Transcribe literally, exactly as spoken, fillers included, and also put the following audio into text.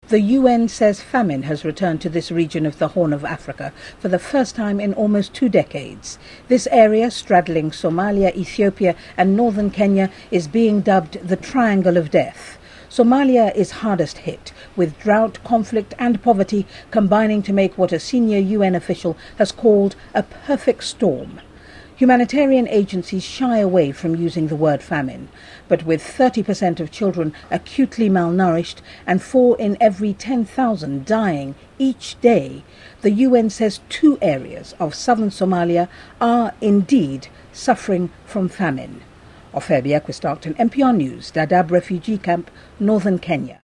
The U N says famine has returned to this region of the Horn of Africa for the first time in almost two decades. This area, straddling Somalia, Ethiopia and northern Kenya, is being dubbed the Triangle of Death. Somalia is hardest hit, with drought, conflict and poverty combining to make what a senior U N official has called a perfect storm. Humanitarian agencies shy away from using the word famine, but with thirty percent of children acutely malnourished and four in every ten thousand dying each day, the U N says two areas of southern Somalia are indeed suffering from famine. Ofebia Quistarkton, N P R News, Dadaab refugee camp, northern Kenya.